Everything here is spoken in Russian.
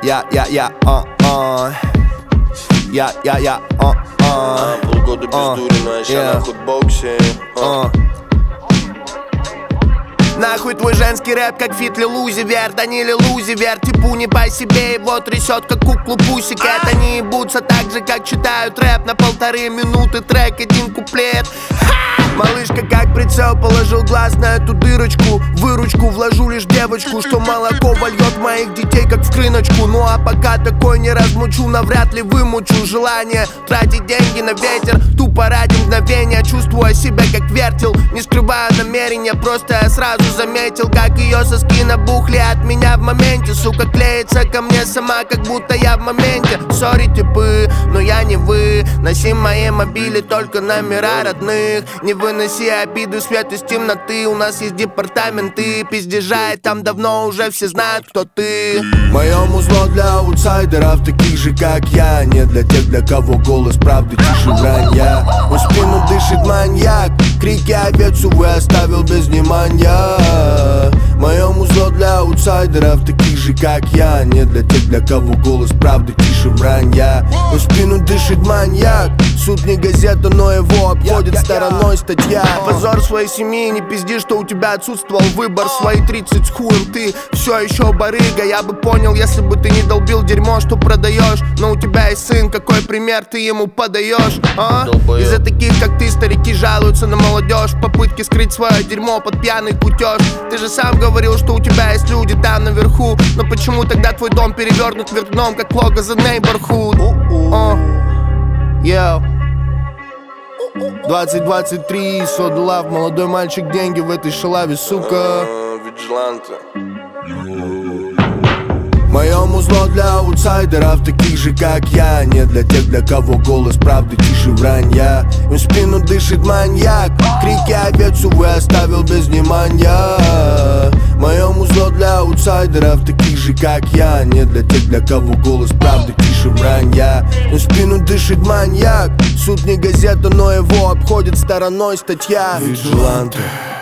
Полгода без дури, но я ща на худбоксе. Нахуй твой женский рэп, как фит Лилузивер. Да не Лилузивер, типу не по себе. Его трясет, как куклу Пусикет. Они ебутся так же, как читают рэп. На 1,5 минуты трек, 1 куплет. Малышка как прицел, положил глаз на эту дырочку. Выручку вложу лишь девочку, что молоко вольет моих детей, как в крыночку. Ну а пока такой не размучу, навряд ли вымучу желание тратить деньги на ветер. Тупо ради мгновения, чувствую себя как вертел. Не скрываю намерения, просто я сразу заметил, как ее соски набухли от меня в моменте. Сука клеится ко мне сама, как будто я в моменте. Сори, типы, но я не вы. Носи мои мобили, только номера родных. Не выноси обиды, свет из темноты. У нас есть департаменты пиздежа, и там давно уже все знают, кто ты. Мое музло для аутсайдеров, таких же как я. Не для тех, для кого голос правды тише вранья. В спину дышит маньяк, крики овец, увы, оставил без внимания. Мое музло для аутсайдеров, таких же как я. Не для тех, для кого голос правды тише вранья. В спину дышит маньяк, суд не газета, но его обходит стороной статья. Позор своей семьи, не пизди, что у тебя отсутствовал выбор. Свои 30 с хуем ты все еще барыга. Я бы понял, если бы ты не долбил дерьмо, что продаешь. Но у тебя есть сын, какой пример ты ему подаешь, а? Из-за таких, как ты, старики жалуются на молодежь в попытке скрыть свое дерьмо под пьяный кутеж. Ты же сам говорил, что у тебя есть люди там наверху. Но почему тогда твой дом перевернут вверх дном, как лого The Neighborhood? 2023, Soda Love, молодой мальчик, деньги в этой шалаве, сука. Виджиланте. Мое музло для аутсайдеров, таких же как я. Не для тех, для кого голос правды тише вранья. В спину дышит маньяк, крики овец, увы, оставил без внимания. Мое музло для аутсайдеров, таких же как я. Не для тех, для кого голос правды тише вранья. В спину дышит маньяк, суд не газета, но его обходит стороной статья. Виджиланте.